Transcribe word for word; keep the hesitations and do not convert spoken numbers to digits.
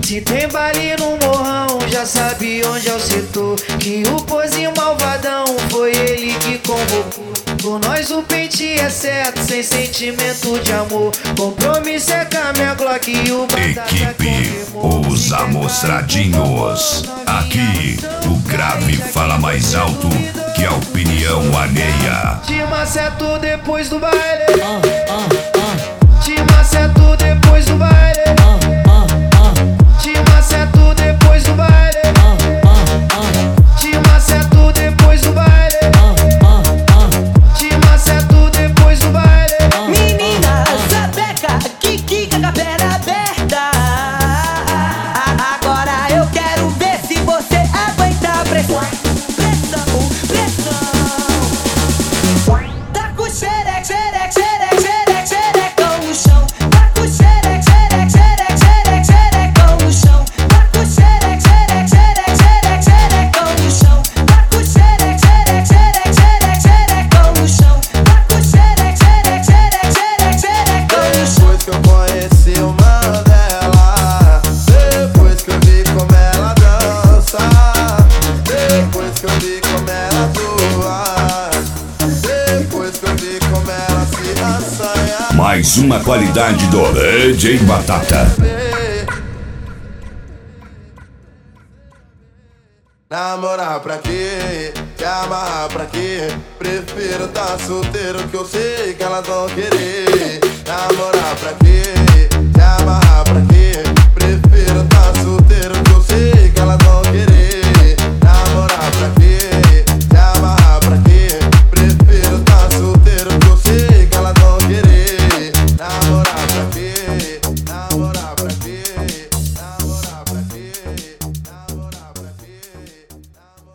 Se tem baile no morrão, já sabe onde é o setor. Que o pozinho malvadão foi ele que convocou. Por nós o pente é certo, sem sentimento de amor. Compromisso é com a minha Glock e o batata. Equipe Os Amostradinhos. Aqui o grave fala mais alto que a opinião alheia. Te maceto depois do baile. Te maceto depois do baile. Te maceto depois do baile. Te maceto depois do baile. Te maceto depois do baile. Menina, sapeca, que quica com a perna aberta. Agora eu quero ver se você aguenta a pressão. Pressão, pressão. Tá com xereque, xereque, xereque, xereque, xerecão no chão. Tá com xereque, xereque, xereque, xereque, xerecão no chão. Tá com xereque, xereque, xereque, xereque, xerecão no chão. Tá com xereque, xereque, xereque, xereque, xerecão no chão. Tá com xereque, xereque, xereque, xereque, xerecão no chão. Depois que eu conheci o mano dela, depois que eu vi como ela dança, depois que eu vi como ela atua, depois que eu vi como ela se assanha. Mais uma qualidade do D J Batata. Namorar pra quê? Se amarrar pra quê? Prefiro tá solteiro que eu sei que elas vão querer. Namorar pra quê? Se amarrar